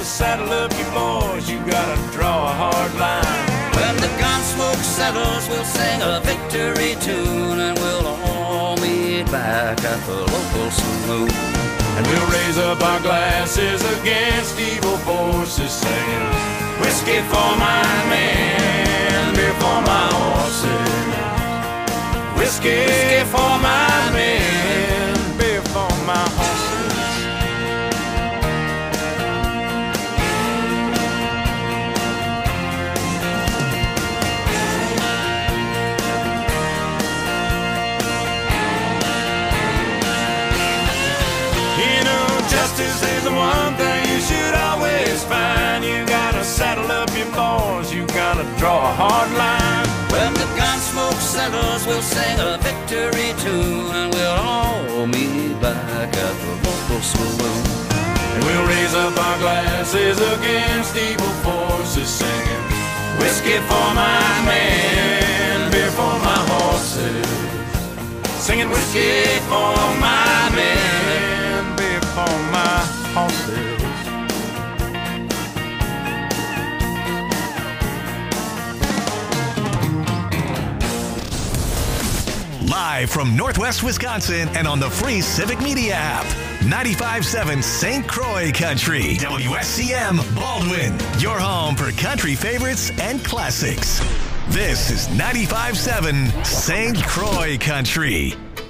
saddle up your boys, you gotta draw a hard line. When the gun smoke settles, we'll sing a victory tune, and we'll all meet back at the local saloon. And we'll raise up our glasses against evil forces, singing whiskey for my men, beer for my horses. Whiskey for my men, beer for my horses. You know, justice is the one thing you should always find. You gotta saddle up your boys, you gotta draw a hard line. When the gun smoke settles, we'll sing a victory tune, and we'll all meet back at the local saloon. And we'll raise up our glasses against evil forces, singing whiskey for my men, beer for my horses. Singing whiskey for my men, beer for my horses. Live from Northwest Wisconsin and on the free Civic Media app. 95.7 St. Croix Country. WSCM Baldwin. Your home for country favorites and classics. This is 95.7 St. Croix Country.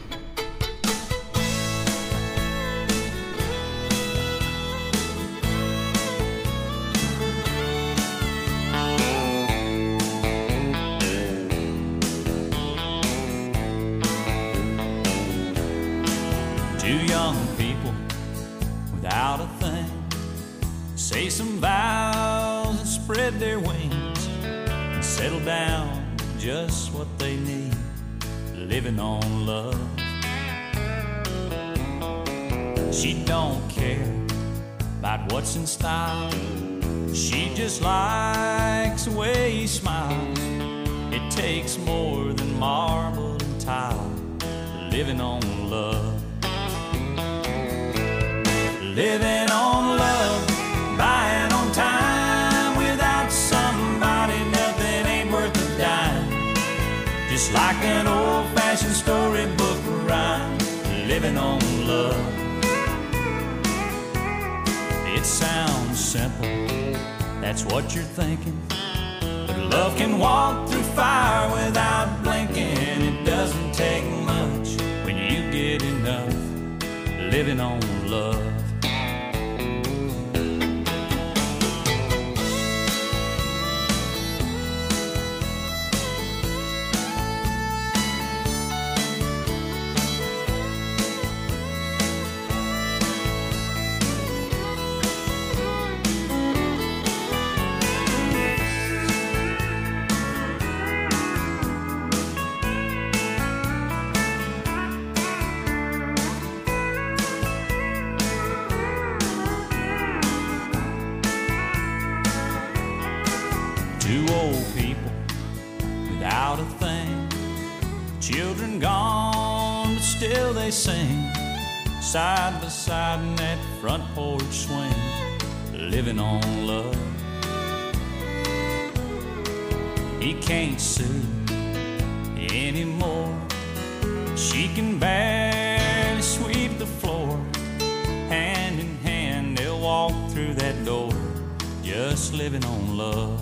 Two young people without a thing say some vows and spread their wings and settle down to just what they need, living on love. She don't care about what's in style, she just likes the way he smiles. It takes more than marble and tile, living on love. Living on love, buying on time. Without somebody, nothing ain't worth a dime. Just like an old-fashioned storybook rhyme. Living on love. It sounds simple, that's what you're thinking. But love can walk through fire without blinking. It doesn't take much when you get enough. Living on love. Two old people without a thing, children gone, but still they sing, side by side in that front porch swing, living on love. He can't sue anymore, she can barely sweep the floor. Hand in hand they'll walk through that door, just living on love.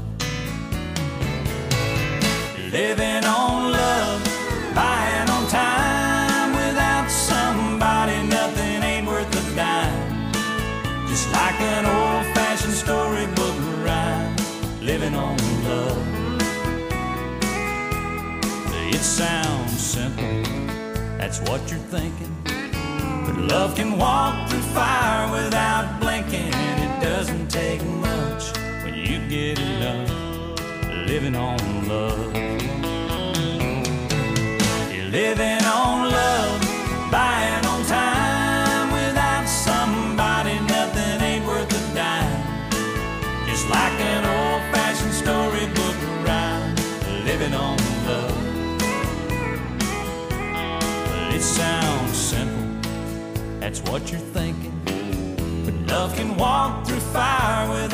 Living on love, buying on time. Without somebody, nothing ain't worth a dime. Just like an old-fashioned storybook rhyme. Living on love. It sounds simple, that's what you're thinking. But love can walk through fire without blinking. It doesn't take much when you get enough. Living on love. You're living on love, buying on time. Without somebody, nothing ain't worth a dime. Just like an old-fashioned storybook rhyme. Living on love. It sounds simple, that's what you're thinking. But love can walk through fire without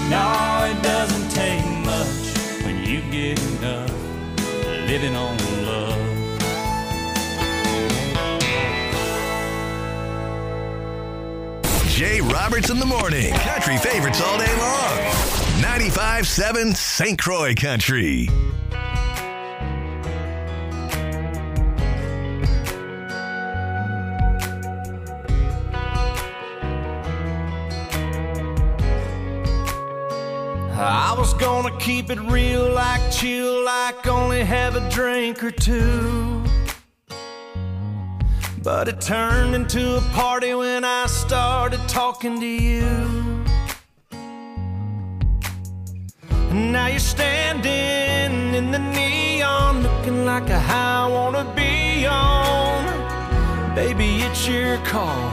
No, it doesn't take much when you get enough living on love. Jay Roberts in the morning. Country favorites all day long. 95.7 St. Croix Country. I was gonna keep it real, like chill, like only have a drink or two. But it turned into a party when I started talking to you. And now you're standing in the neon, looking like a high I wanna be on. Baby, it's your call,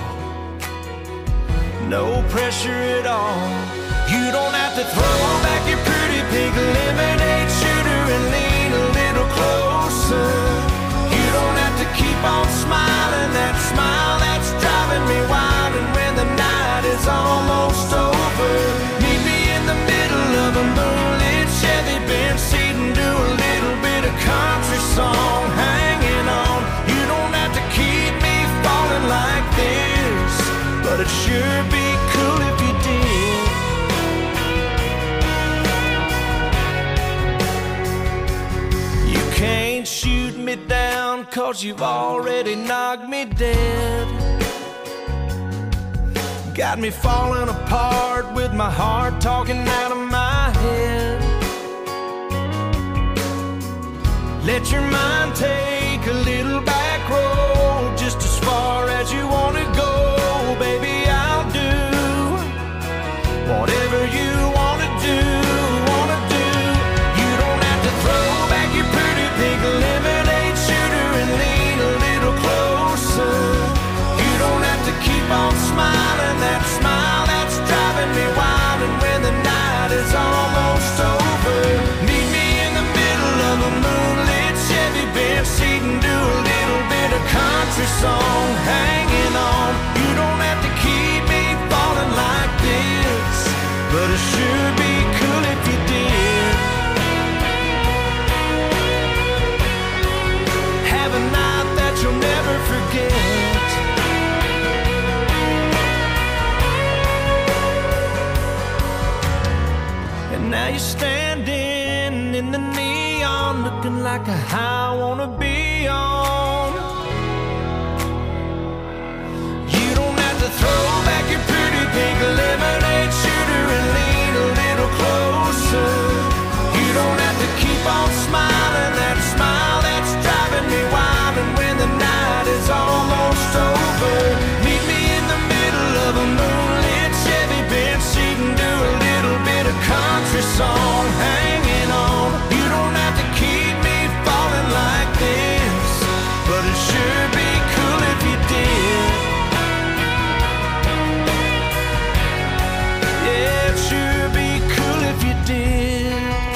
no pressure at all. You don't have to throw back your pretty pink lemonade shooter and lean a little closer. You don't have to keep on smiling, that smile that's driving me wild. And when the night is almost over, meet me in the middle of a moonlit Chevy Benz seat and do a little bit of country song, hanging on. You don't have to keep me falling like this, but it'd sure be cool if you did. Can't shoot me down, 'cause you've already knocked me dead. Got me falling apart with my heart talking out of my head. Let your mind take a little back road, just as far as you want to go. Baby, I'll do whatever you want to do. You don't have to throw back your pretty pink lemonade shooter and lean a little closer. You don't have to keep on smiling, that smile that's driving me wild. And when the night is almost over, meet me in the middle of a moonlit Chevy Benz seat and do a little bit of country song, hanging on. You don't have to keep me falling like this, but it sure be cool if you did. Have a night that you'll never forget. And now you're standing in the neon, looking like a high I wanna be on. You don't have to throw back your pretty pink lemonade shooter and lean a little closer. You don't have to keep on smiling, that smile that's driving me wild. And when the night is almost over, meet me in the middle of a moonlit Chevy Benz seat and do a little bit of country song, hanging on. You don't have to keep me falling like this, but it sure be cool if you did. Yeah, it sure be cool if you did.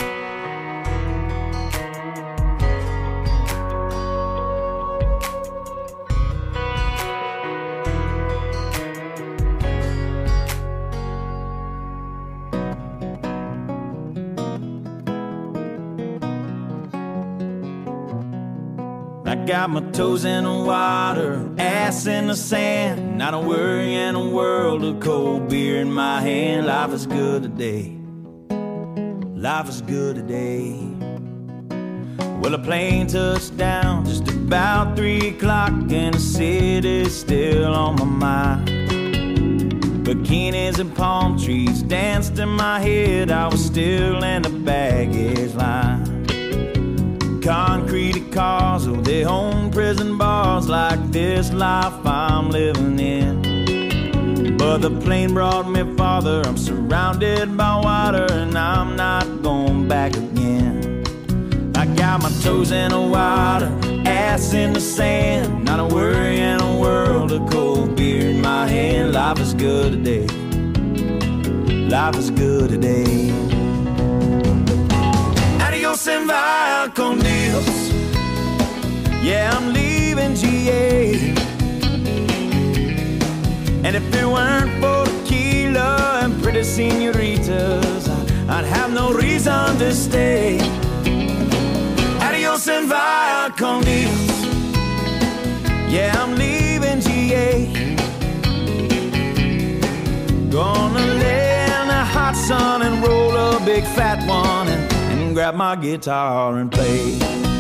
I got my toes in the water, ass in the sand, not a worry in a world of cold beer in my hand. Life is good today, life is good today. Well, a plane touched down just about 3 o'clock and the city's still on my mind. Bikinis and palm trees danced in my head, I was still in the baggage line. Concrete cars, oh, they own prison bars, like this life I'm living in. But the plane brought me farther, I'm surrounded by water, and I'm not going back again. I got my toes in the water, ass in the sand, not a worry in a world of cold beer in my hand. Life is good today, life is good today. Adios and vaya con Dios. Yeah, I'm leaving GA. And if it weren't for tequila and pretty senoritas, reason to stay. Adios and via con Dios. Yeah, I'm leaving GA. Gonna lay in the hot sun and roll a big fat one and grab my guitar and play.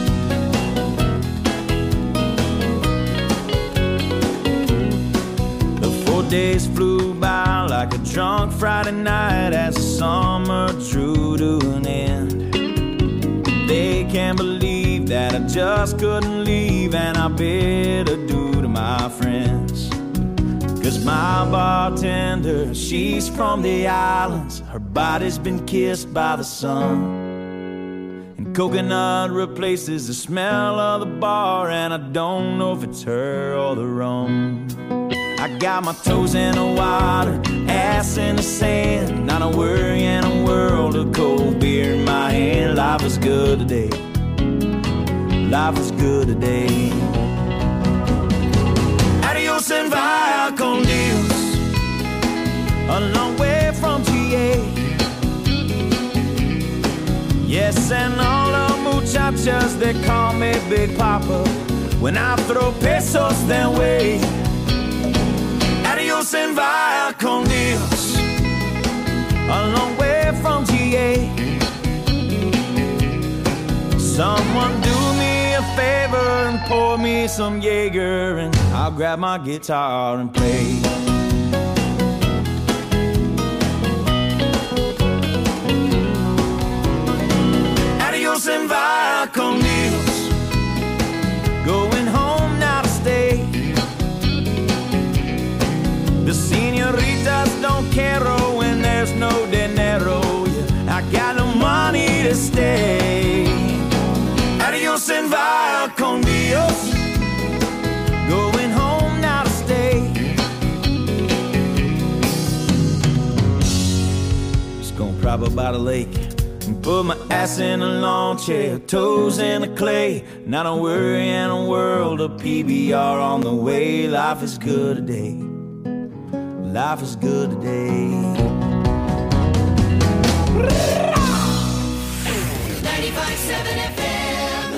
The 4 days flew by like a drunk Friday night as the summer drew to an end. They can't believe that I just couldn't leave, and I bid adieu to my friends. 'Cause my bartender, she's from the islands. Her body's been kissed by the sun, and coconut replaces the smell of the bar, and I don't know if it's her or the rum. I got my toes in the water, ass in the sand, not a worry in a world of cold beer in my hand. Life is good today. Life is good today. Adios and via con Dios. A long way from GA. Yes, and all the muchachas, they call me Big Papa when I throw pesos their way. Adios and via con Dios. A long way from GA. Someone do me a favor and pour me some Jaeger, and I'll grab my guitar and play. Adios and via con Dios. Going home now to stay. The senoritas don't care when there's no dinero. Yeah, I got no money to stay. Adios and via con Dios. Going home now to stay. Just gonna prop up by the lake and put my ass in a lawn chair, toes in the clay. Not a worry in a world of PBR on the way. Life is good today. Life is good today. 95.7 FM.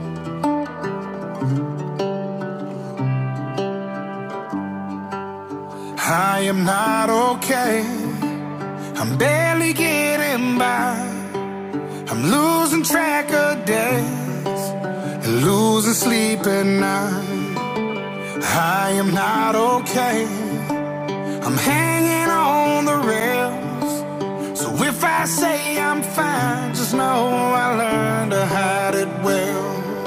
I am not okay. I'm barely getting by. I'm losing track of days and losing sleep at night. I am not okay. I'm hanging on the rails. So if I say I'm fine, just know I learned to hide it well.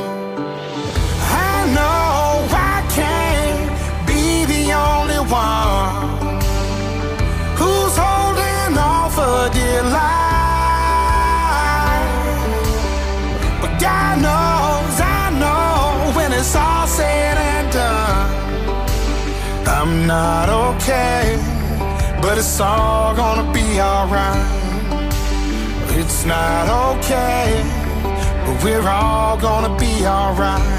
I know I can't be the only one who's holding on for dear life. But God knows, I know, when it's all said and done, I'm not okay, but it's all gonna be alright. It's not okay, but we're all gonna be alright.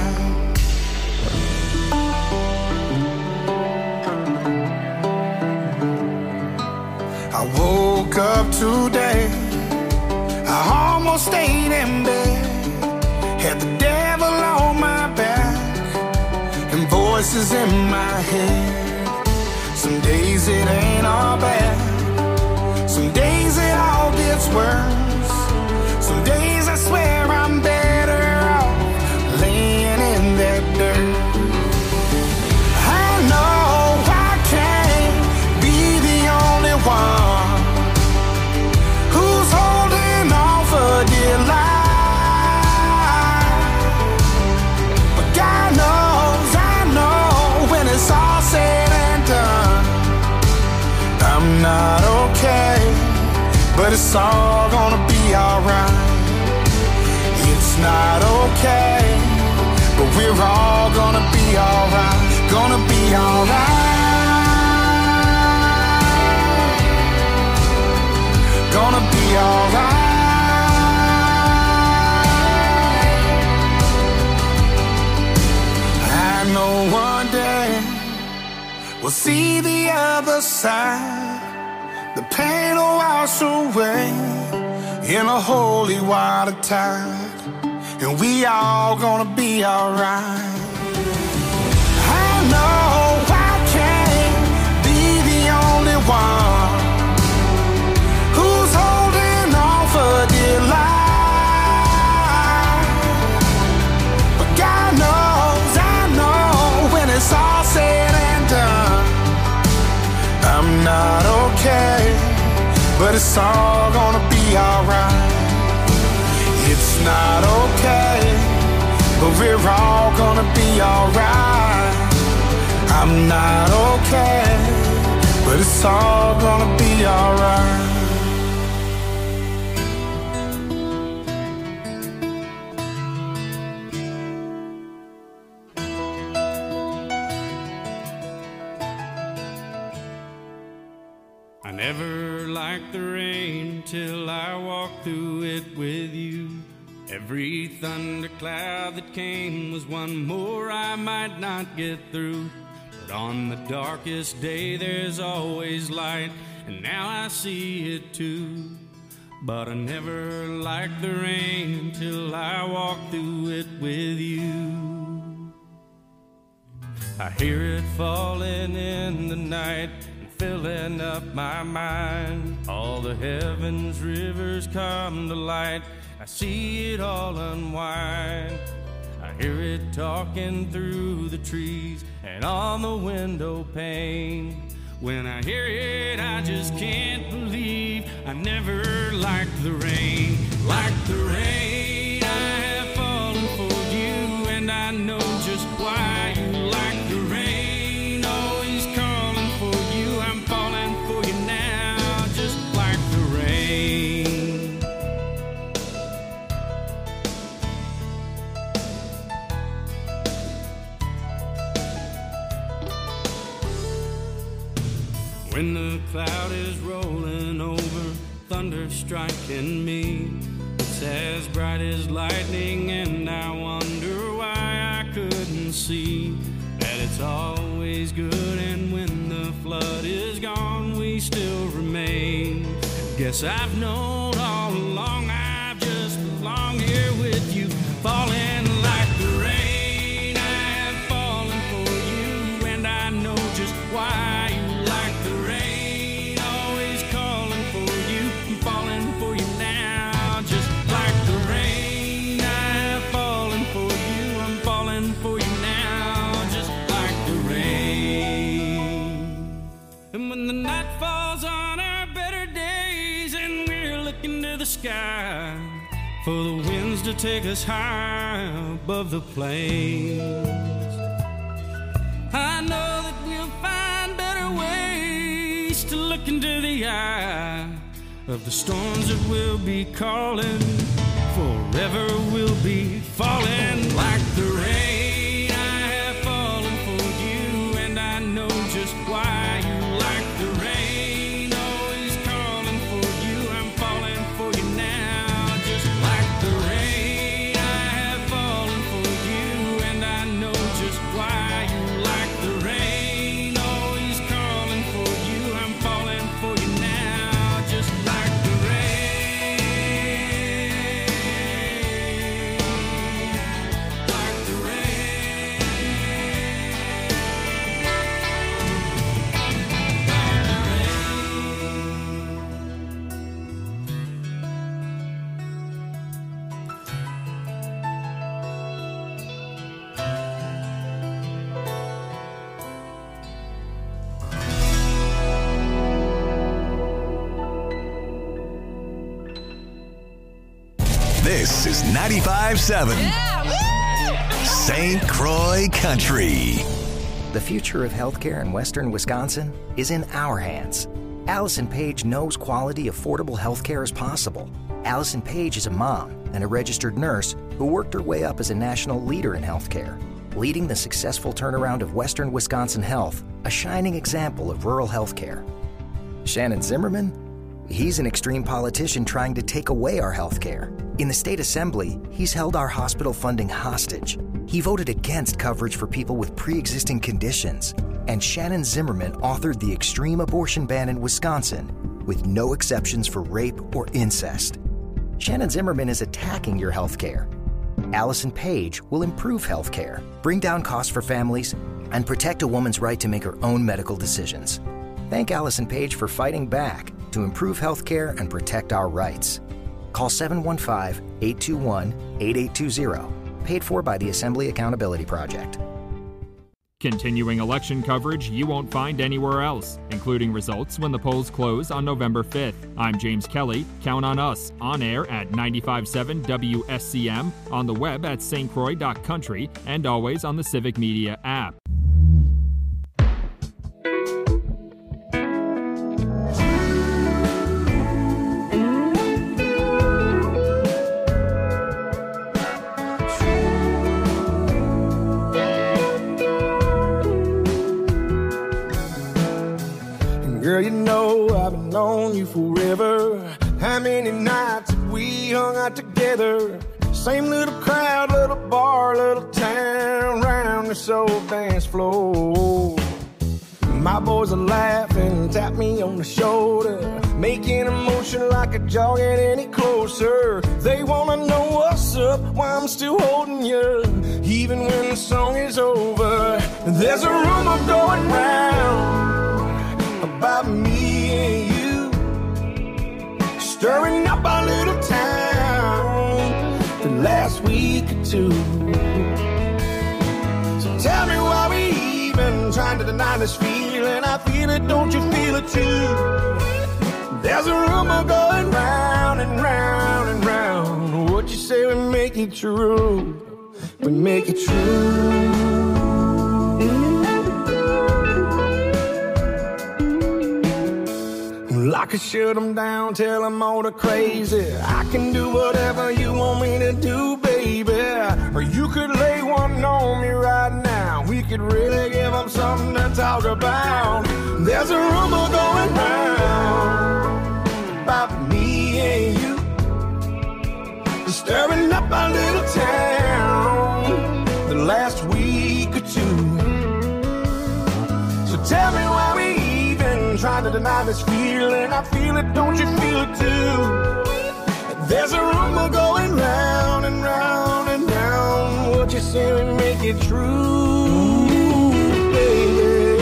I woke up today, I almost stayed in bed, had the devil on my back and voices in my head. Some days it ain't all bad, some days it all gets worse. Some days I swear I'm better off laying in that dirt. I know I can't be the only one who's holding on for dear life. But God knows, I know, when it's all said and done, I'm not okay, but it's all gonna be alright. It's not okay, but we're all gonna be alright. Gonna be alright. Gonna be alright. I know one day we'll see the other side. The pain will wash away in a holy water tide, and we all gonna be alright. I know I can't be the only one who's holding on for dear life, but God knows, I know when it's all said and done, I'm not okay, but it's all gonna be alright. It's not okay, but we're all gonna be alright. I'm not okay, but it's all gonna be alright. I never liked the rain till I walked through it with you. Every thundercloud that came was one more I might not get through. But on the darkest day there's always light, and now I see it too. But I never liked the rain till I walked through it with you. I hear it falling in the night, filling up my mind. All the heavens rivers come to light, I see it all unwind. I hear it talking through the trees and on the window pane. When I hear it, I just can't believe I never liked the rain. Like the rain, I have fallen for you, and I know just why you like the rain. Always calling for you, I'm falling for you now, just like the rain. When the cloud is rolling over, thunder striking me, it's as bright as lightning, and I wonder why I couldn't see that it's always good, and when the flood is gone, we still remain. Guess I've known all along I've just belonged here with you, falling like the rain. I have fallen for you, and I know just why you like the rain. Always calling for you, I'm falling for you now, just like the rain. I have fallen for you, I'm falling for you now, just like the rain. And when the night falls on our better days and we're looking to the sky for the winds to take us high above the plains, I know that we'll find better ways to look into the eye of the storms that we'll be calling. Forever we'll be falling like the rain. I have fallen for you, and I know just why you like the rain. Always calling for you, I'm falling for you now, just like the rain. I have fallen for you, and I know just why you like the rain. Always calling for you, I'm falling for you now, just like the rain. Like the rain. This is 95.7 St. Croix Country. The future of healthcare in western Wisconsin is in our hands. Allison Page knows quality, affordable healthcare is possible. Allison Page is a mom and a registered nurse who worked her way up as a national leader in healthcare, leading the successful turnaround of western Wisconsin health, a shining example of rural healthcare. Shannon Zimmerman? He's an extreme politician trying to take away our healthcare. In the state assembly, he's held our hospital funding hostage. He voted against coverage for people with pre-existing conditions. And Shannon Zimmerman authored the extreme abortion ban in Wisconsin with no exceptions for rape or incest. Shannon Zimmerman is attacking your health care. Allison Page will improve health care, bring down costs for families, and protect a woman's right to make her own medical decisions. Thank Allison Page for fighting back to improve health care and protect our rights. Call 715-821-8820. Paid for by the Assembly Accountability Project. Continuing election coverage you won't find anywhere else, including results when the polls close on November 5th. I'm James Kelly. Count on us on air at 95.7 WSCM, on the web at stcroix.country, and always on the Civic Media app. Girl, you know I've been on you forever. How many nights have we hung out together? Same little crowd, little bar, little town, round this old dance floor. My boys are laughing, tap me on the shoulder, making a motion like a jog get any closer. They wanna know what's up, why I'm still holding you, even when the song is over. There's a rumor going round about me and you, stirring up our little town the last week or two. So tell me why we even trying to deny this feeling. I feel it, don't you feel it too? There's a rumor going round and round and round. What you say we make it true, we make it true. I could shut them down, tell them all the crazy. I can do whatever you want me to do, baby. Or you could lay one on me right now. We could really give them something to talk about. There's a rumor going round about me and you, stirring up our little town the last week or two. So tell me why we trying to deny this feeling. I feel it, don't you feel it too? There's a rumor going round and round and round. What you say we make it true, baby.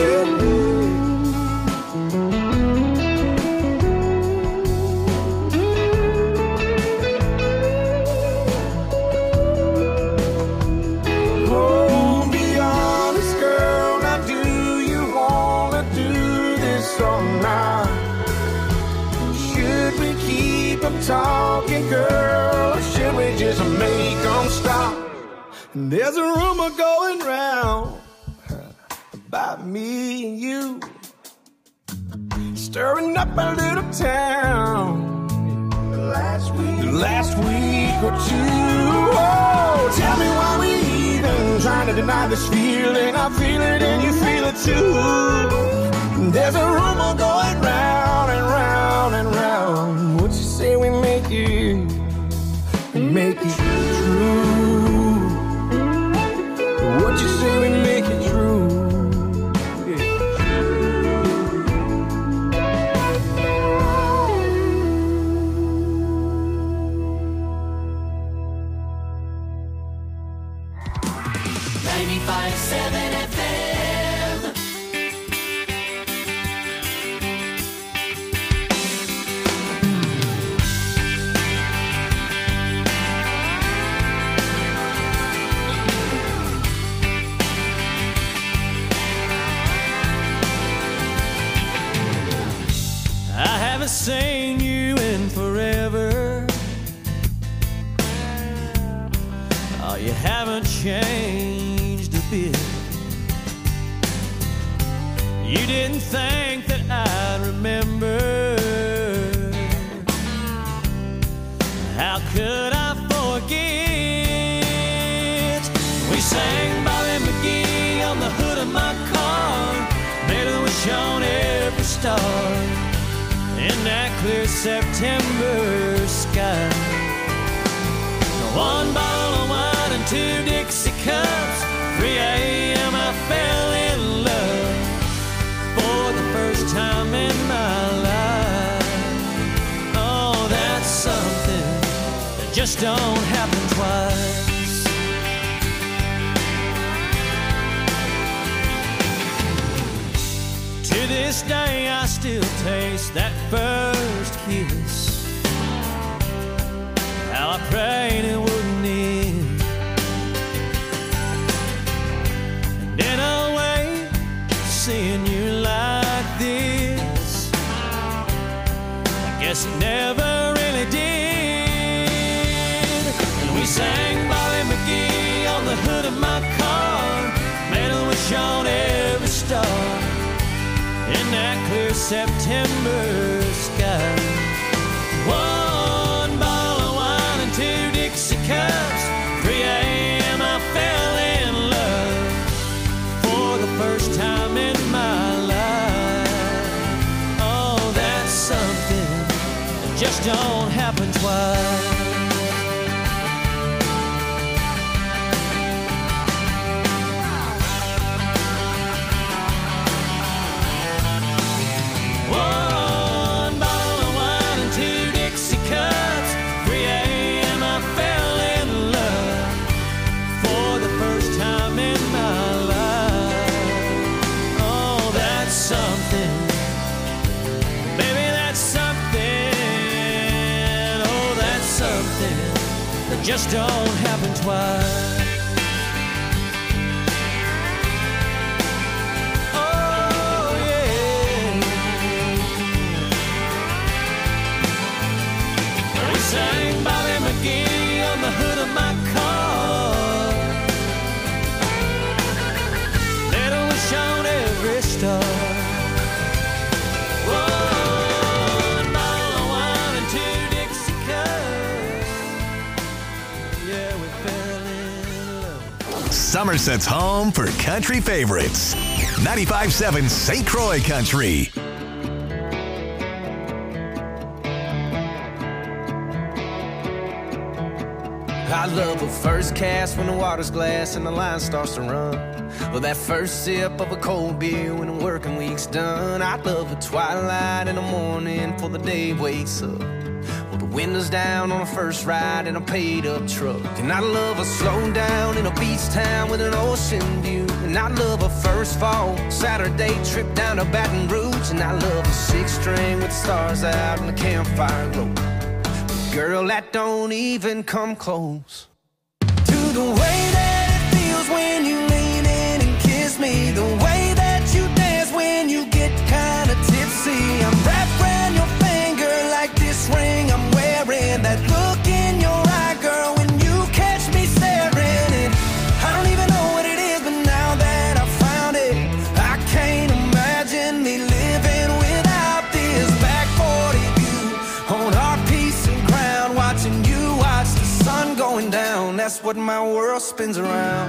Oh, be honest, girl. Now do you wanna do this or not? Should we keep them talking, girl, or should we just make them stop? There's a rumor going round about me and you, stirring up a little town the last week or two. Oh, tell me why we even trying to deny this feeling. I feel it and you feel it too. There's a rumor going round and round and round. What you say we make it true? What you say we make it true? Yeah. 95.7 FM. I haven't seen you in forever. Oh, you haven't changed a bit. You didn't think that I'd remember. How could I forget? We sang Bobby McGee on the hood of my car, made a wish on every star in that clear September sky. One bottle of wine and 2 Dixie cups. 3 a.m. I fell in love for the first time in my life. Oh, that's something just don't happen twice. To this day I still taste that first kiss. How I prayed it wouldn't end. And in a way, seeing you like this, I guess it never really did. And we sang Bobby McGee on the hood of my car, made a wish on every star in that clear September sky. 1 bottle of wine and 2 Dixie cups. 3 a.m. I fell in love for the first time in my life. Oh, that's something that just don't happen twice. Just don't happen twice. Oh yeah. We sang Bobby McGee on the hood of my car, made a wish on every star. Somerset's home for country favorites. 95.7 St. Croix Country. I love a first cast when the water's glass and the line starts to run. Or that first sip of a cold beer when the working week's done. I love a twilight in the morning before the day wakes up. Windows down on a first ride in a paid-up truck. And I love a slow down in a beach town with an ocean view. And I love a first fall Saturday trip down to Baton Rouge. And I love a 6-string with stars out and a campfire glow. But girl, that don't even come close to the way that it feels when you lean in and kiss me. The way that you dance when you get kinda tipsy. I'm wrapped around your finger like this ring I'm wearing. That look in your eye, girl, when you catch me staring. And I don't even know what it is, but now that I found it, I can't imagine me living without this. Back 40 view on our piece of ground, watching you watch the sun going down. That's what my world spins around.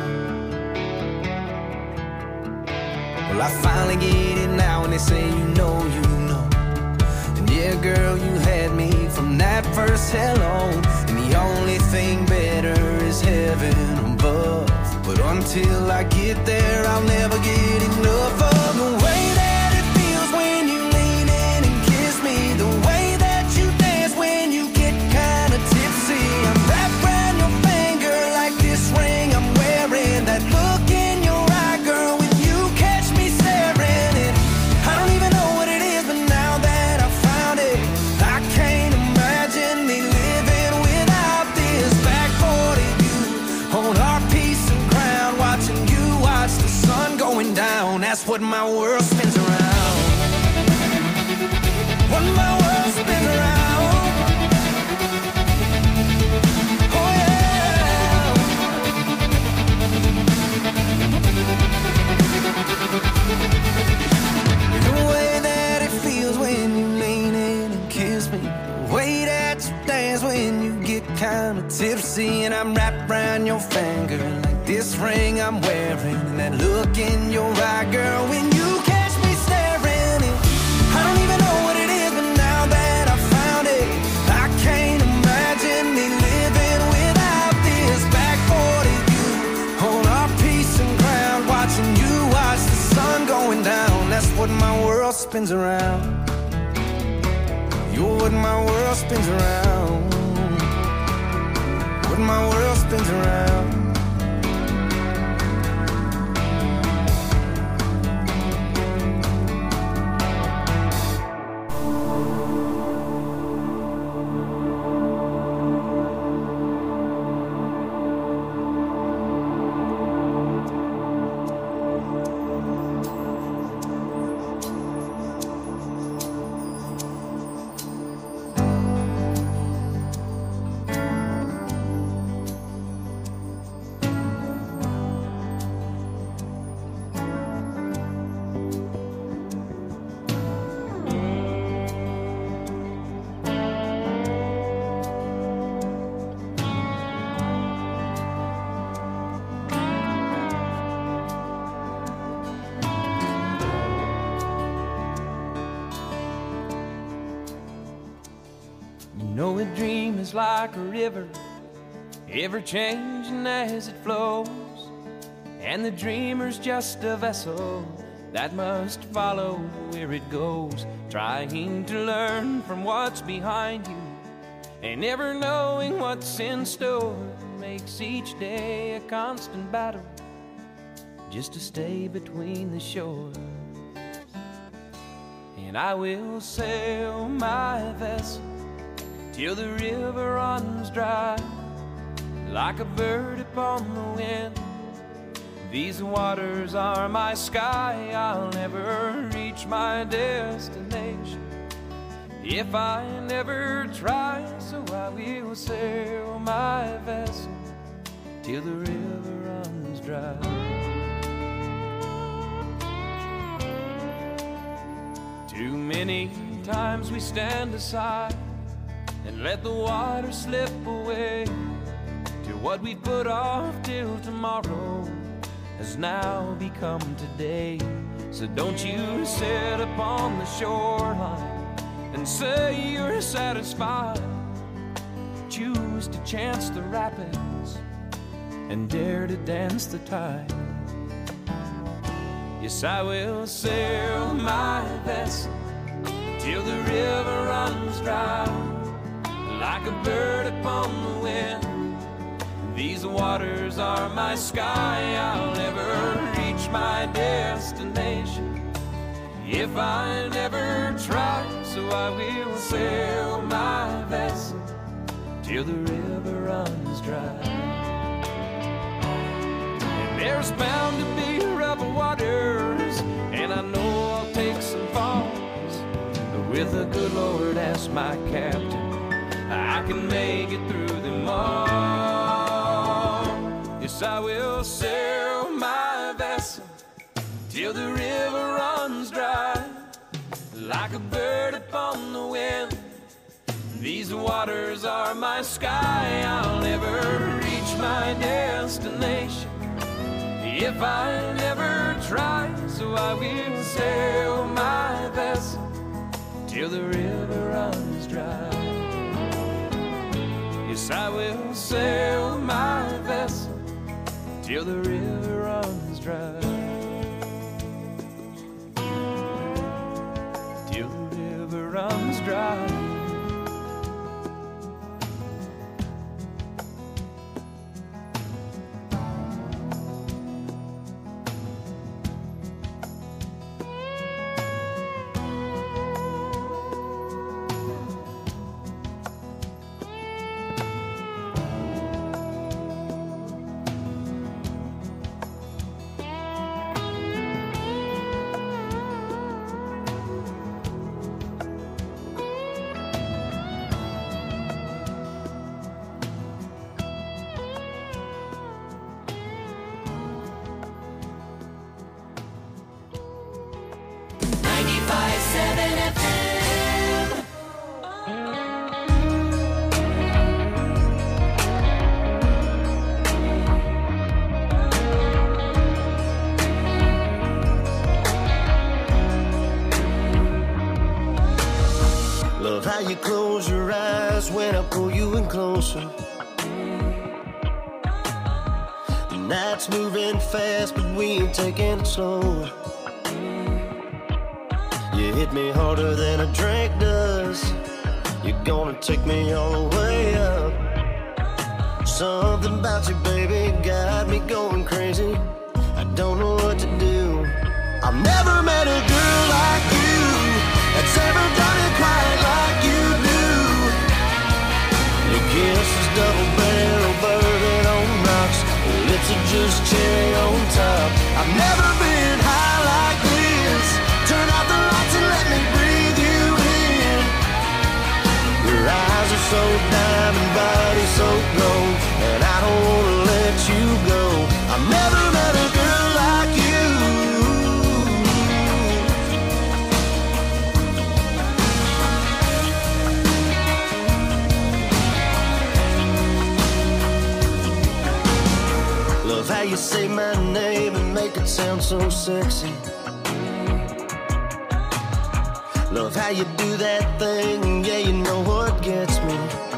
Well, I finally get it now, and they say you know. And yeah, girl, you had me from that first hello. And the only thing better is heaven above. But until I get there, I'll never get enough of the way that it feels when you lean in and kiss me. The way that you dance when you get kinda tipsy. I'm wrapped around your finger like this ring I'm wearing. That look in your eye, girl, when you catch me staring. And I don't even know what it is, but now that I found it, I can't imagine me living without this. Back 40 view on our piece of ground, watching you watch the sun going down. That's what my world spins around. What my world spins around. Oh yeah. The way that it feels when you lean in and kiss me. The way that you dance when you get kinda tipsy. And I'm wrapped around your finger like this ring I'm wearing. And that look in your eye, girl, when you catch me staring. And I don't even know what it is, but now that I found it, I can't imagine me living without this. Back 40 view on our piece of ground, watching you watch the sun going down. That's what my world spins around. You're what my world spins around. when my world spins around. know a dream is like a river, ever changing as it flows, and the dreamer's just a vessel that must follow where it goes, trying to learn from what's behind you and never knowing what's in store. Makes each day a constant battle just to stay between the shores. And I will sail my vessel till the river runs dry, like a bird upon the wind. These waters are my sky, I'll never reach my destination if I never try. So I will sail my vessel till the river runs dry. Too many times we stand aside and let the water slip away to what we put off till tomorrow has now become today. So don't you sit upon the shoreline and say you're satisfied. Choose to chance the rapids and dare to dance the tide. Yes, I will sail my vessel till the river runs dry, like a bird upon the wind. These waters are my sky, I'll never reach my destination if I never try. So I will sail my vessel till the river runs dry. And there's bound to be rough waters, and I know I'll take some falls, but with the good Lord as my captain, I can make it through them all. Yes, I will sail my vessel till the river runs dry, like a bird upon the wind. These waters are my sky, I'll never reach my destination if I never try. So I will sail my vessel till the river runs dry. Yes, I will sail my vessel till the river runs dry. Till the river runs dry. Love how you close your eyes when I pull you in closer. The night's moving fast, but we ain't taking it slower. You hit me harder than a drink does. You're gonna take me all the way up. Something about you, baby, got me going crazy. I don't know what to do. I've never met a girl like you that's ever done it quite like you do. Your kiss is double barrel bourbon on rocks. Your lips are just cherry on top. I've never been high like this. Turn out the lights and let me breathe you in. Your eyes are so diamond, body so gold, and I don't wanna let you go. I've never met a girl like you. Love how you say my name and make it sound so sexy. Love how you do that thing, yeah, you know what gets me.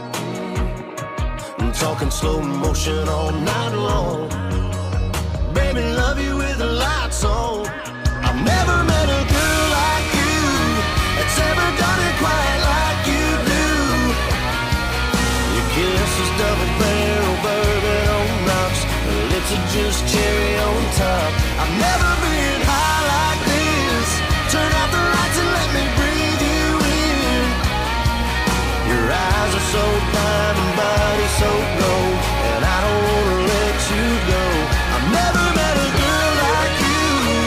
I'm talking slow motion all night long. Baby, love you with the lights on. I've never met a girl like you that's ever done it quite like you do. Your kiss is double barrel bourbon on rocks. Your lips are just cherry on top. I've never been high like this. Turn out the lights and let me breathe you in. Your eyes are so diamond, body so gold, and I don't wanna let you go. I've never met a girl like you.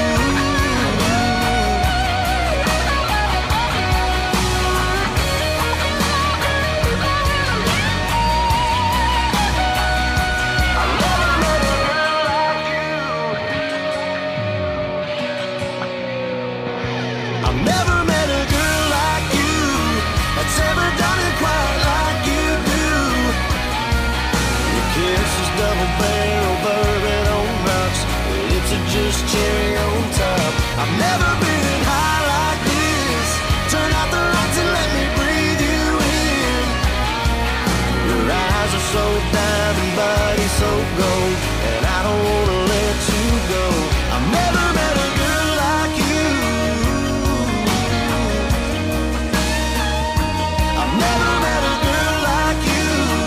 I've never met a girl like you that's ever done it quite like you do. Your kiss is double barrel bourbon on rocks. Your lips are just cherry on top. I've never been high like this. Turn out the lights and let me breathe you in. Your eyes are so diamond, body so gold, and I don't wanna let you go. I've never met a girl like you. I've never met a girl like you.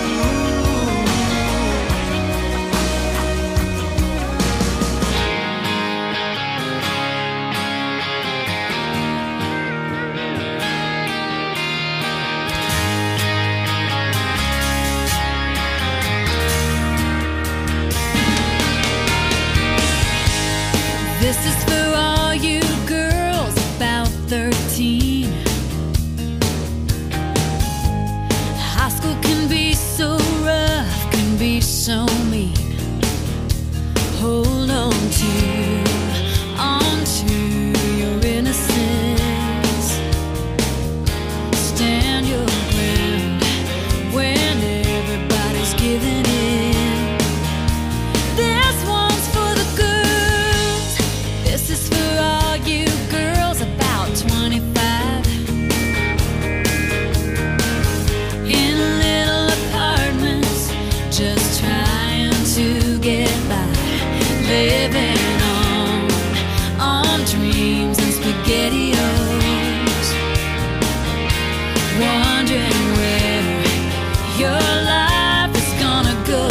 This is for all you girls about 13. High school can be so rough, can be so mean. Hold on to your innocence. Stand your ground when everybody's giving in. This one's for the girls. This is for all you girls about 25. In little apartments, just trying to get by. Living on dreams and SpaghettiOs. Wondering where your life is gonna go.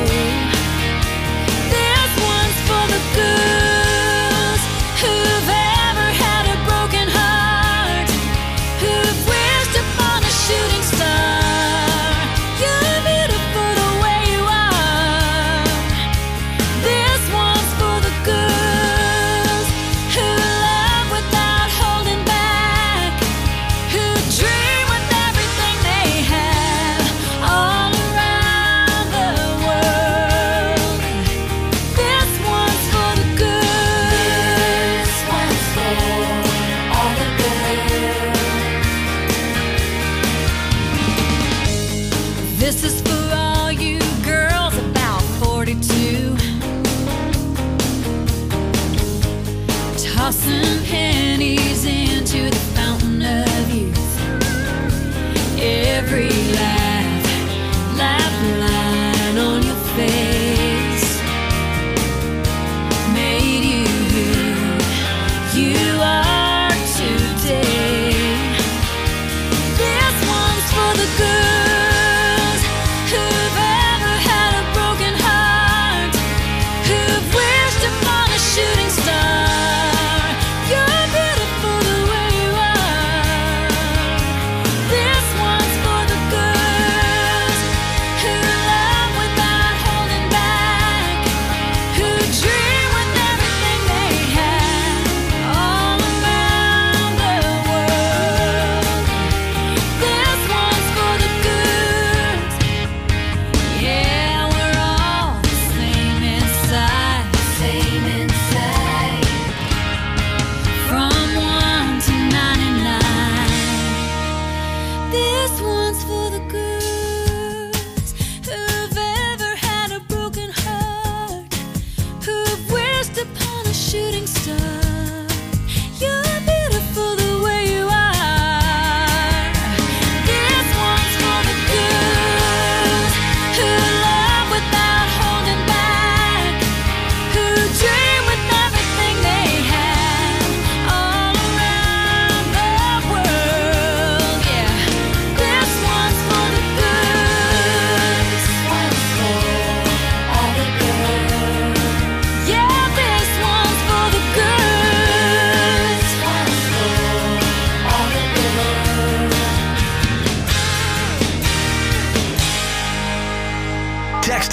This one's for the girls who've ever had a broken heart, who've wished upon a shooting star. You're beautiful the way you are. This one's for the girls who love without holding back, who dream with everything they have all around the world. This one's for the girls. This one's for all the girls. This is for all you girls about 42. Tossing pennies into the fountain of youth. Every laugh line on your face made you who you are today. This one's for the girls who've ever had a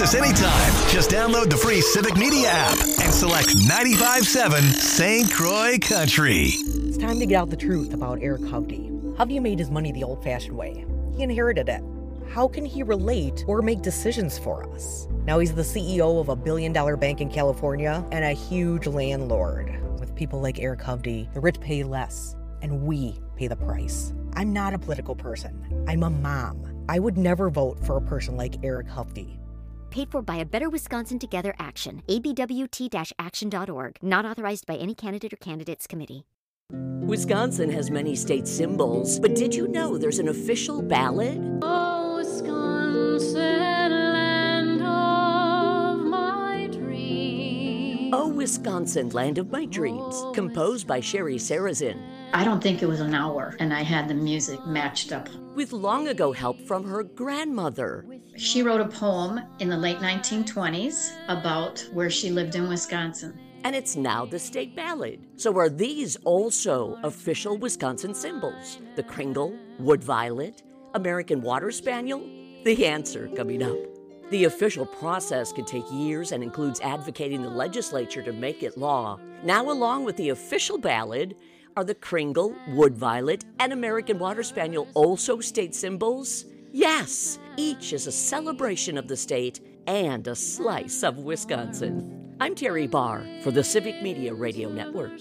us anytime. Just download the free Civic Media app and select 95.7 St. Croix Country. It's time to get out the truth about Eric Hovde. Hovde made his money the old-fashioned way. He inherited it. How can he relate or make decisions for us? Now he's the CEO of a billion-dollar bank in California and a huge landlord. With people like Eric Hovde, the rich pay less, and we pay the price. I'm not a political person. I'm a mom. I would never vote for a person like Eric Hovde. Paid for by a Better Wisconsin Together Action. abwt-action.org. Not authorized by any candidate or candidates committee. Wisconsin has many state symbols, but did you know there's an official ballad? Oh, Wisconsin, land of my dreams. Oh, Wisconsin, Land of My Dreams, composed by Sherry Sarazin. I don't think it was an hour, and I had the music matched up. With long ago help from her grandmother. She wrote a poem in the late 1920s about where she lived in Wisconsin. And it's now the state ballad. So are these also official Wisconsin symbols? The Kringle, Wood Violet, American Water Spaniel? The answer coming up. The official process can take years and includes advocating the legislature to make it law. Now, along with the official ballad, are the Kringle, Wood Violet, and American Water Spaniel also state symbols? Yes, each is a celebration of the state and a slice of Wisconsin. I'm Terry Barr for the Civic Media Radio Network.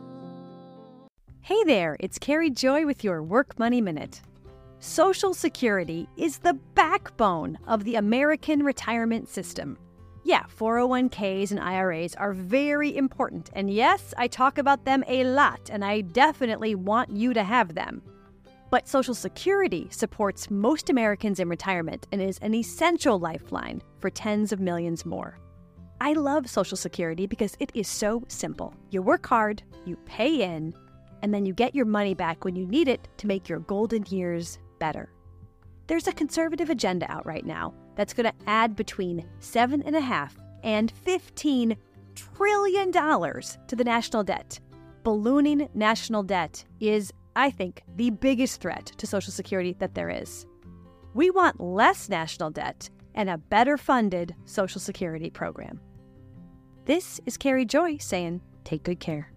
Hey there, it's Carrie Joy with your Work Money Minute. Social Security is the backbone of the American retirement system. Yeah, 401ks and IRAs are very important, and yes, I talk about them a lot, and I definitely want you to have them. But Social Security supports most Americans in retirement and is an essential lifeline for tens of millions more. I love Social Security because it is so simple. You work hard, you pay in, and then you get your money back when you need it to make your golden years better. There's a conservative agenda out right now that's going to add between $7.5 and $15 trillion to the national debt. Ballooning national debt is, I think, the biggest threat to Social Security that there is. We want less national debt and a better funded Social Security program. This is Carrie Joy saying, take good care.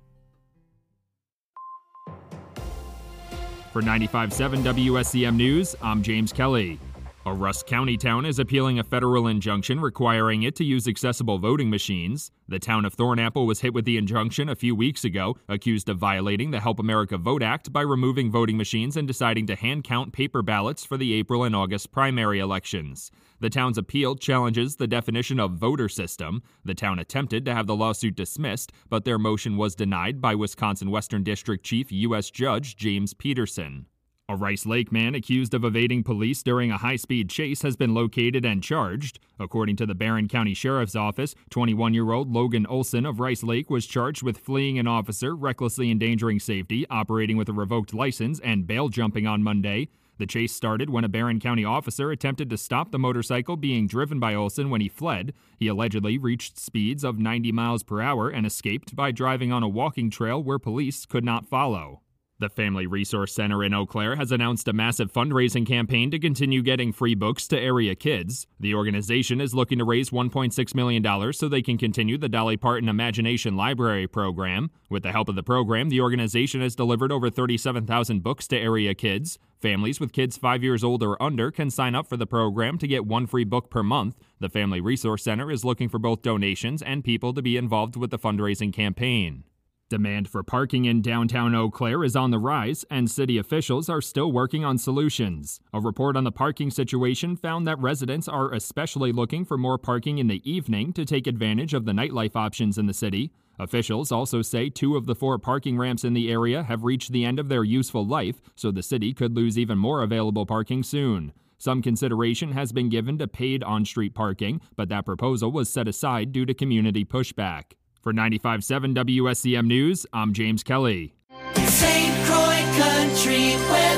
For 95.7 WSCM News, I'm James Kelly. A Rusk County town is appealing a federal injunction requiring it to use accessible voting machines. The town of Thornapple was hit with the injunction a few weeks ago, accused of violating the Help America Vote Act by removing voting machines and deciding to hand count paper ballots for the April and August primary elections. The town's appeal challenges the definition of voter system. The town attempted to have the lawsuit dismissed, but their motion was denied by Wisconsin Western District Chief U.S. Judge James Peterson. A Rice Lake man accused of evading police during a high-speed chase has been located and charged. According to the Barron County Sheriff's Office, 21-year-old Logan Olson of Rice Lake was charged with fleeing an officer, recklessly endangering safety, operating with a revoked license, and bail jumping on Monday. The chase started when a Barron County officer attempted to stop the motorcycle being driven by Olson when he fled. He allegedly reached speeds of 90 miles per hour and escaped by driving on a walking trail where police could not follow. The Family Resource Center in Eau Claire has announced a massive fundraising campaign to continue getting free books to area kids. The organization is looking to raise $1.6 million so they can continue the Dolly Parton Imagination Library program. With the help of the program, the organization has delivered over 37,000 books to area kids. Families with kids 5 years old or under can sign up for the program to get one free book per month. The Family Resource Center is looking for both donations and people to be involved with the fundraising campaign. Demand for parking in downtown Eau Claire is on the rise, and city officials are still working on solutions. A report on the parking situation found that residents are especially looking for more parking in the evening to take advantage of the nightlife options in the city. Officials also say 2 of the 4 parking ramps in the area have reached the end of their useful life, so the city could lose even more available parking soon. Some consideration has been given to paid on-street parking, but that proposal was set aside due to community pushback. For 95.7 WSCM News, I'm James Kelly. St. Croix Country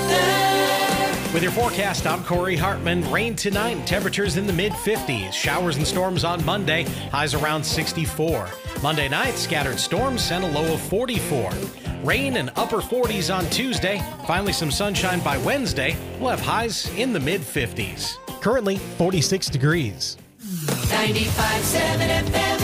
weather. With your forecast, I'm Corey Hartman. Rain tonight and temperatures in the mid-50s. Showers and storms on Monday, highs around 64. Monday night, scattered storms and a low of 44. Rain and upper 40s on Tuesday. Finally, some sunshine by Wednesday. We'll have highs in the mid-50s. Currently, 46 degrees. 95.7 FM.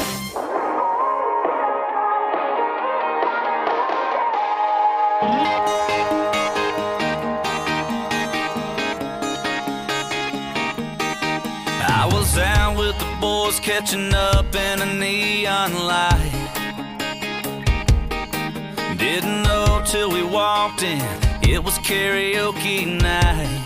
I was out with the boys catching up in a neon light. Didn't know till we walked in, it was karaoke night.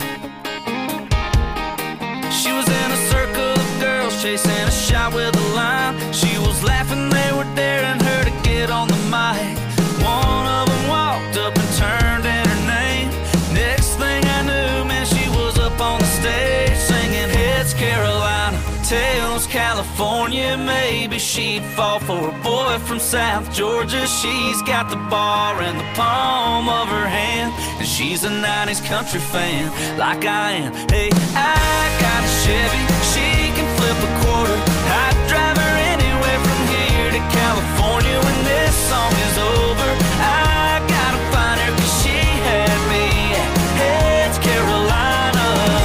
She was in a circle of girls chasing a shot with a line. She was laughing, they were daring her to get on the mic. One of them walked up and turned in her name. Next thing I knew, man, she was up on the stage singing Heads Carolina, Tails California. Maybe she'd fall for a boy from South Georgia. She's got the bar in the palm of her hand, and she's a 90s country fan like I am. Hey, I got a Chevy, she can flip a quarter. I'd drive her anywhere from here to California. When this song is over, I gotta find her, 'cause she had me at Heads Carolina.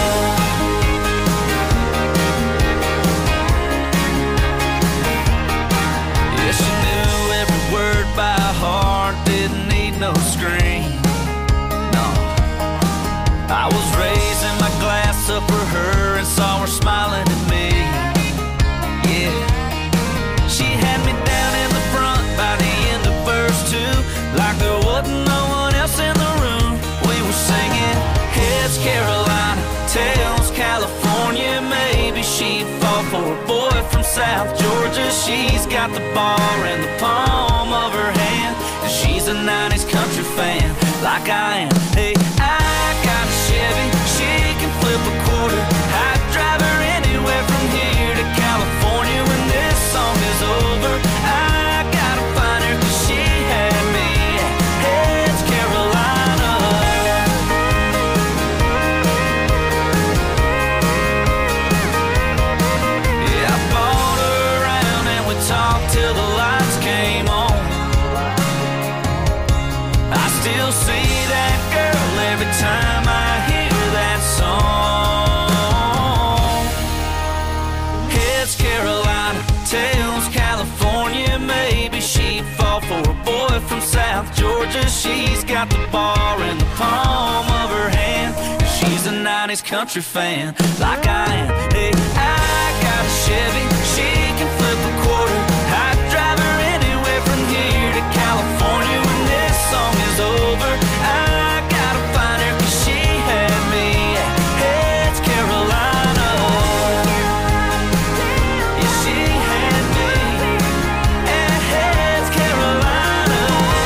Yeah, she knew every word by heart, didn't need no screen. No, I was raising my glass up for her and saw her smiling at me. Yeah, she had me down in the front by the end of verse 2, like there wasn't no one else in the room. We were singing Heads Carolina, Tails California. Maybe she'd fall for a boy from South Georgia. She's got the bar in the palm of her hand, and she's a 90s country fan like I am. Hey, I got a Chevy, she can flip a quarter. I'd drive her anywhere from here to California. When this song is over, I gotta find her, 'cause she had me at Heads Carolina. Yeah, I bought her around and we talked till the lights came on. I still see that girl every time I hear that song. Heads Carolina, Tails California. Maybe she'd fall for a boy from South Georgia. She's got the bar in the palm of her hand, and she's a 90s country fan like I am. Hey, I got a Chevy, she can flip a quarter. I'd drive her anywhere from here to California. When this song is over, I gotta find her, 'cause she had me at Heads Carolina. Yeah, she had me at Heads Carolina.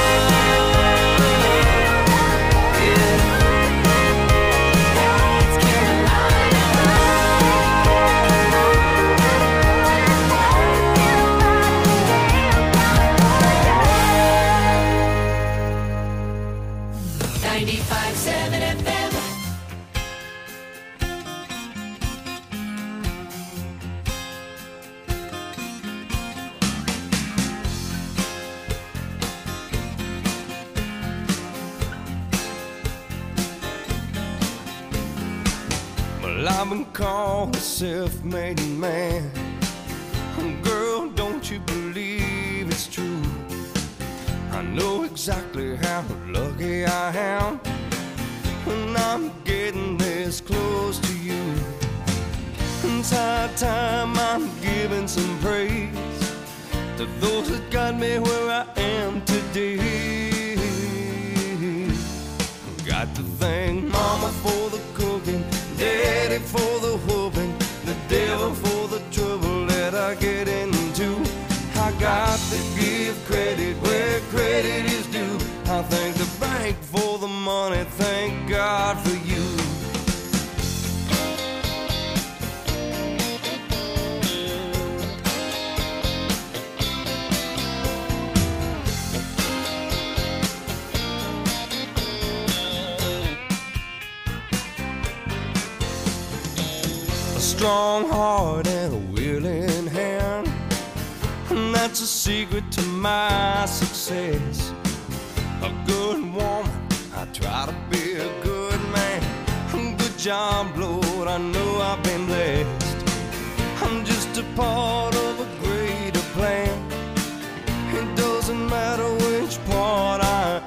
Yeah. Heads Carolina. 95.7 FM. Well, I've been called a self-made man. Girl, don't you believe it's true? I know exactly how lucky I am when I'm getting this close to you. It's high time I'm giving some praise to those that got me where I am today. Got to thank Mama for the cooking, Daddy for the whooping, the devil for the trouble that I get into. I got to give credit where credit is due. I thank the bank for the money, thank God for you. A strong heart and a willing hand, and that's a secret to my success. A good woman, I try to be a good man. Good job, Lord, I know I've been blessed. I'm just a part of a greater plan. It doesn't matter which part I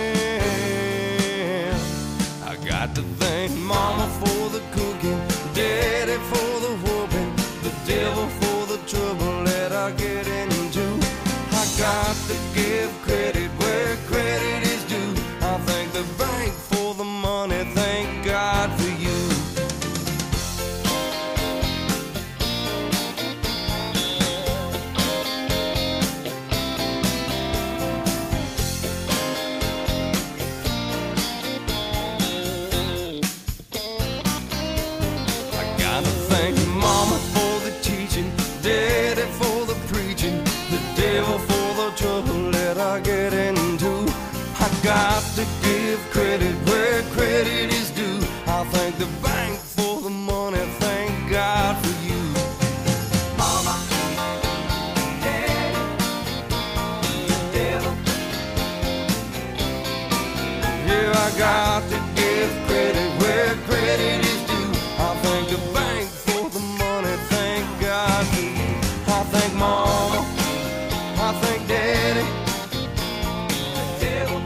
am. I got to thank Mama for the cooking, Daddy for the whooping, the devil for the trouble that I get into. I got to give credit where credit is due. I thank the bank for the money, thank God for you. Daddy for the preaching, the devil for the trouble that I get into. I got to give credit where credit is due. I thank the bank for the money, thank God for you. Mama, Daddy, the devil. Yeah, I got to give credit where credit is due. I thank the bank for the money, thank God for you. I thank Mama, I thank Daddy, the devil.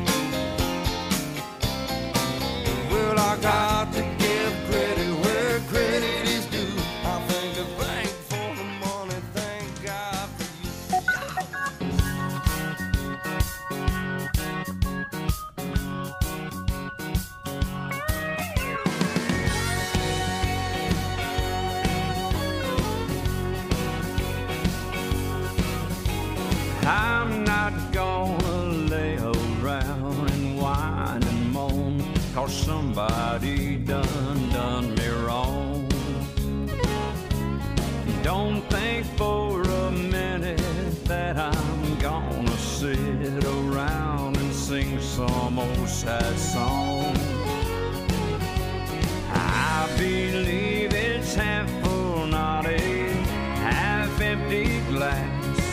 Well, I got to give credit where credit is due. I thank the bank for the money, thank God for I'm not gonna lay around and whine and moan, 'cause somebody done me wrong. Don't think for a minute that I'm gonna sit around and sing some old sad song. I believe it's half full, not a half empty glass.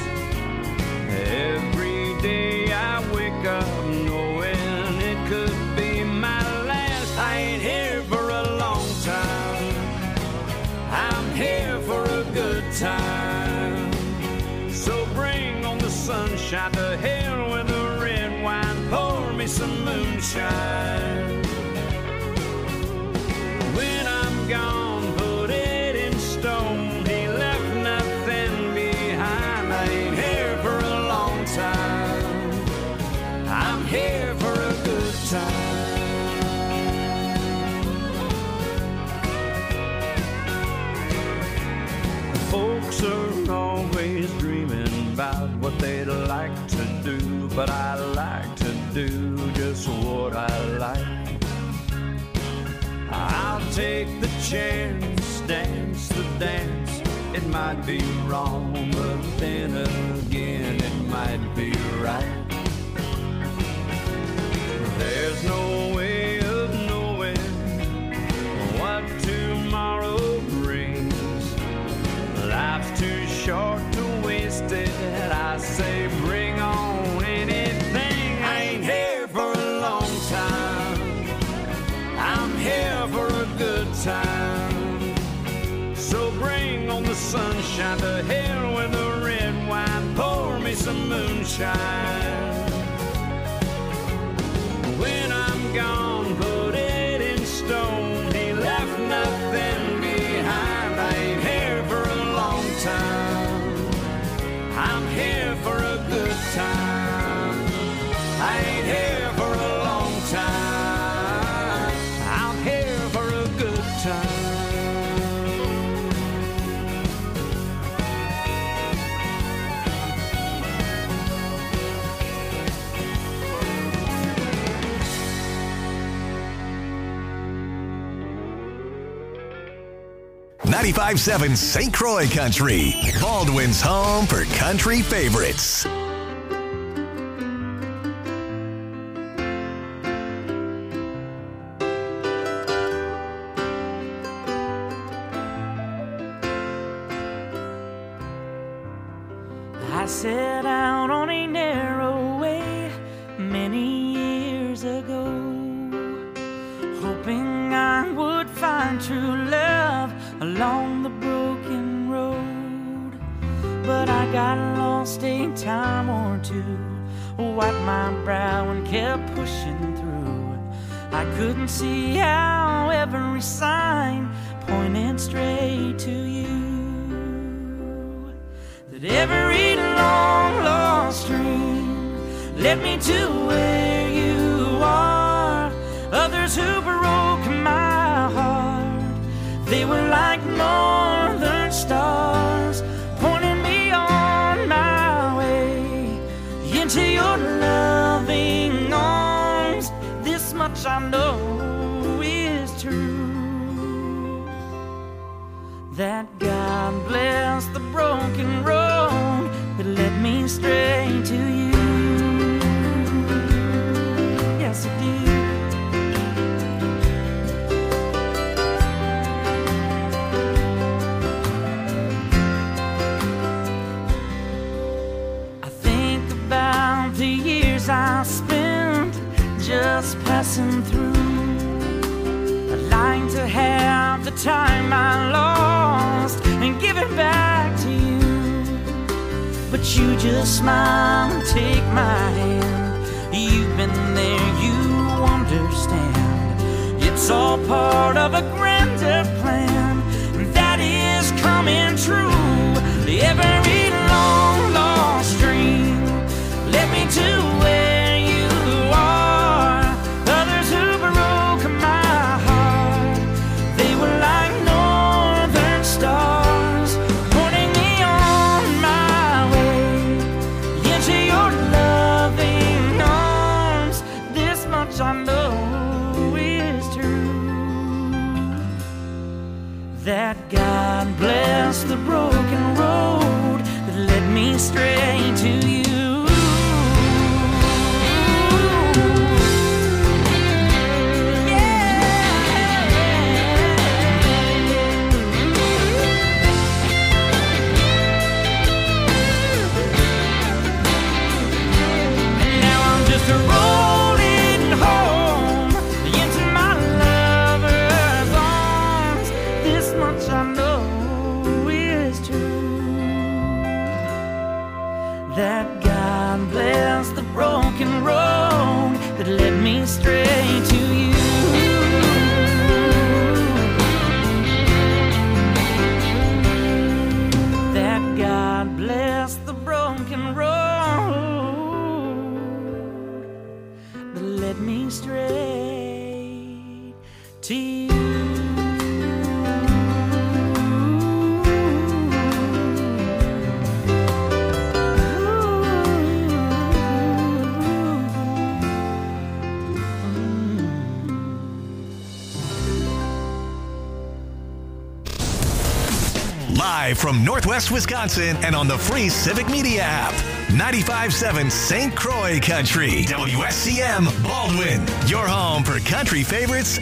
Every day I wake up knowing it could be my last. I ain't here for a long time, I'm here for a good time. So bring on the sunshine, to hell with the red wine, pour me some moonshine. When I'm gone, put it in stone, he left nothing behind. I ain't here for a long time, I'm here for a good time. Folks are always dreaming about what they'd like to do, but I like to do just what I like. I'll take the chance, dance the dance. It might be wrong, but then again it might be right. There's no way of knowing what tomorrow brings. Life's too short to waste it. I say bring on anything. I ain't here for a long time, I'm here for a good time. So bring on the sunshine, to hell with the red wine, pour me some moonshine. When I'm gone, put it in stone, he left nothing behind. I ain't here for a long time, I'm here for a good time. I ain't here for a long time, I'm here for a good time. .95.7 St. Croix Country, Baldwin's home for country favorites. I set out on a narrow way many years ago, hoping I would find true love along the broken road. time or two, wiped my brow and kept pushing through. I couldn't see how every sign pointed straight to you. That every long lost dream led me to where you are. Others who broke my heart, they were like northern stars, pointing me on my way into your loving arms. This much I know is true, that God bless the broken road that led me straight to you. Yes, it did. I spent just passing through. I'd like to have the time I lost and give it back to you, but you just smile and take my hand. You've been there, you understand. It's all part of a grander plan that is coming true. Every long lost dream led me to where you are. Others who broke my heart, they were like northern stars, pointing me on my way into your loving arms. This much I know is true, that God bless the broken road that led me straight to you. Rolling home into my lover's arms. This much I know is true, that God bless the broken road that led me straight to you. That God bless the broken road that led me straight to you. Live from Northwest Wisconsin and on the free Civic Media app. 95.7 St. Croix Country. WSCM Baldwin. Your home for country favorites